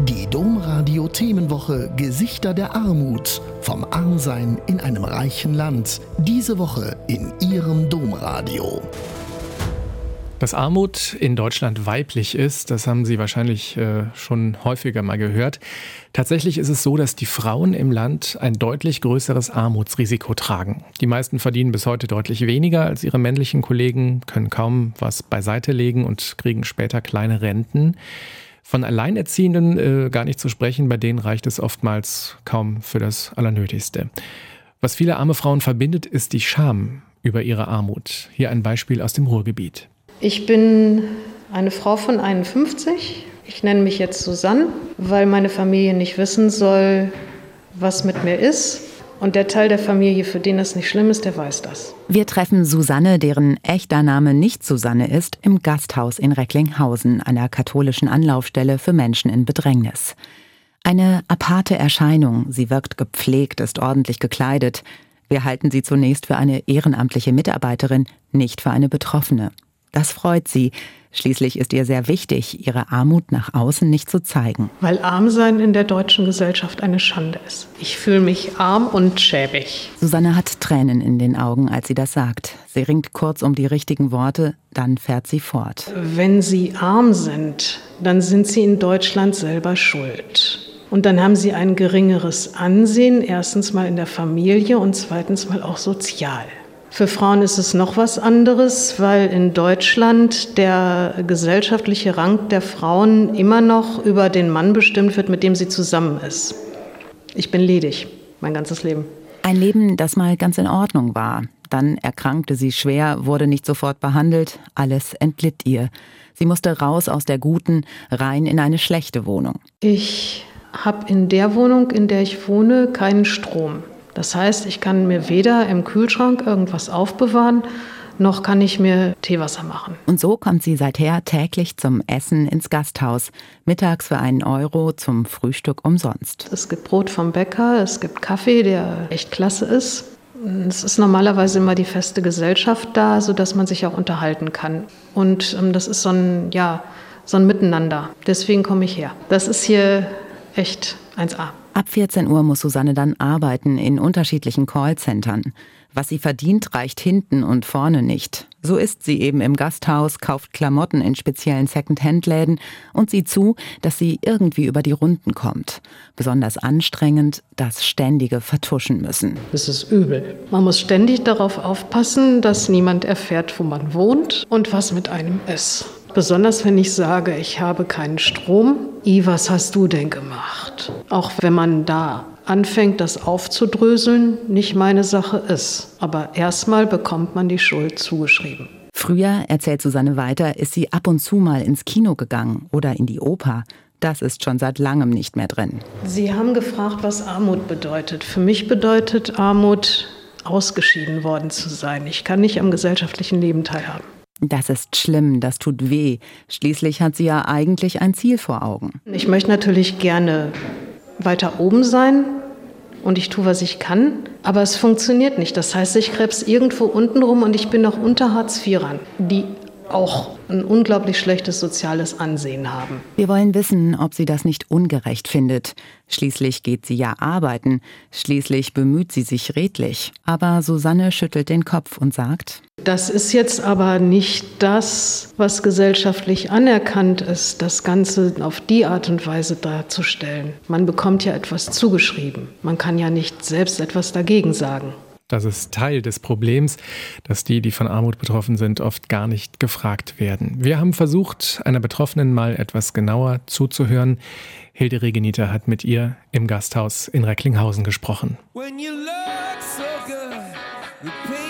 Die Domradio Themenwoche Gesichter der Armut. Vom Armsein in einem reichen Land. Diese Woche in Ihrem Domradio. Dass Armut in Deutschland weiblich ist, das haben Sie wahrscheinlich schon häufiger mal gehört. Tatsächlich ist es so, dass die Frauen im Land ein deutlich größeres Armutsrisiko tragen. Die meisten verdienen bis heute deutlich weniger als ihre männlichen Kollegen, können kaum was beiseite legen und kriegen später kleine Renten. Von Alleinerziehenden gar nicht zu sprechen, bei denen reicht es oftmals kaum für das Allernötigste. Was viele arme Frauen verbindet, ist die Scham über ihre Armut. Hier ein Beispiel aus dem Ruhrgebiet. Ich bin eine Frau von 51. Ich nenne mich jetzt Susanne, weil meine Familie nicht wissen soll, was mit mir ist. Und der Teil der Familie, für den das nicht schlimm ist, der weiß das. Wir treffen Susanne, deren echter Name nicht Susanne ist, im Gasthaus in Recklinghausen, einer katholischen Anlaufstelle für Menschen in Bedrängnis. Eine aparte Erscheinung. Sie wirkt gepflegt, ist ordentlich gekleidet. Wir halten sie zunächst für eine ehrenamtliche Mitarbeiterin, nicht für eine Betroffene. Das freut sie. Schließlich ist ihr sehr wichtig, ihre Armut nach außen nicht zu zeigen. Weil Armsein in der deutschen Gesellschaft eine Schande ist. Ich fühle mich arm und schäbig. Susanne hat Tränen in den Augen, als sie das sagt. Sie ringt kurz um die richtigen Worte, dann fährt sie fort. Wenn Sie arm sind, dann sind Sie in Deutschland selber schuld. Und dann haben Sie ein geringeres Ansehen, erstens mal in der Familie und zweitens mal auch sozial. Für Frauen ist es noch was anderes, weil in Deutschland der gesellschaftliche Rang der Frauen immer noch über den Mann bestimmt wird, mit dem sie zusammen ist. Ich bin ledig, mein ganzes Leben. Ein Leben, das mal ganz in Ordnung war. Dann erkrankte sie schwer, wurde nicht sofort behandelt, alles entglitt ihr. Sie musste raus aus der guten, rein in eine schlechte Wohnung. Ich habe in der Wohnung, in der ich wohne, keinen Strom. Das heißt, ich kann mir weder im Kühlschrank irgendwas aufbewahren, noch kann ich mir Teewasser machen. Und so kommt sie seither täglich zum Essen ins Gasthaus. Mittags für 1 Euro, zum Frühstück umsonst. Es gibt Brot vom Bäcker, es gibt Kaffee, der echt klasse ist. Es ist normalerweise immer die feste Gesellschaft da, sodass man sich auch unterhalten kann. Und das ist so ein Miteinander. Deswegen komme ich her. Das ist hier echt 1A. Ab 14 Uhr muss Susanne dann arbeiten in unterschiedlichen Callcentern. Was sie verdient, reicht hinten und vorne nicht. So ist sie eben im Gasthaus, kauft Klamotten in speziellen Second-Hand-Läden und sieht zu, dass sie irgendwie über die Runden kommt. Besonders anstrengend, das ständige Vertuschen müssen. Es ist übel. Man muss ständig darauf aufpassen, dass niemand erfährt, wo man wohnt und was mit einem ist. Besonders wenn ich sage, ich habe keinen Strom. Was hast du denn gemacht? Auch wenn man da anfängt, das aufzudröseln, nicht meine Sache ist. Aber erstmal bekommt man die Schuld zugeschrieben. Früher, erzählt Susanne weiter, ist sie ab und zu mal ins Kino gegangen oder in die Oper. Das ist schon seit langem nicht mehr drin. Sie haben gefragt, was Armut bedeutet. Für mich bedeutet Armut, ausgeschieden worden zu sein. Ich kann nicht am gesellschaftlichen Leben teilhaben. Das ist schlimm, das tut weh. Schließlich hat sie ja eigentlich ein Ziel vor Augen. Ich möchte natürlich gerne weiter oben sein und ich tue, was ich kann, aber es funktioniert nicht. Das heißt, ich krebs irgendwo unten rum und ich bin noch unter Hartz-IVern, die auch ein unglaublich schlechtes soziales Ansehen haben. Wir wollen wissen, ob sie das nicht ungerecht findet. Schließlich geht sie ja arbeiten. Schließlich bemüht sie sich redlich. Aber Susanne schüttelt den Kopf und sagt: Das ist jetzt aber nicht das, was gesellschaftlich anerkannt ist, das Ganze auf die Art und Weise darzustellen. Man bekommt ja etwas zugeschrieben. Man kann ja nicht selbst etwas dagegen sagen. Das ist Teil des Problems, dass die von Armut betroffen sind, oft gar nicht gefragt werden. Wir haben versucht, einer Betroffenen mal etwas genauer zuzuhören. Hilde Regeniter hat mit ihr im Gasthaus in Recklinghausen gesprochen. When you look so good, you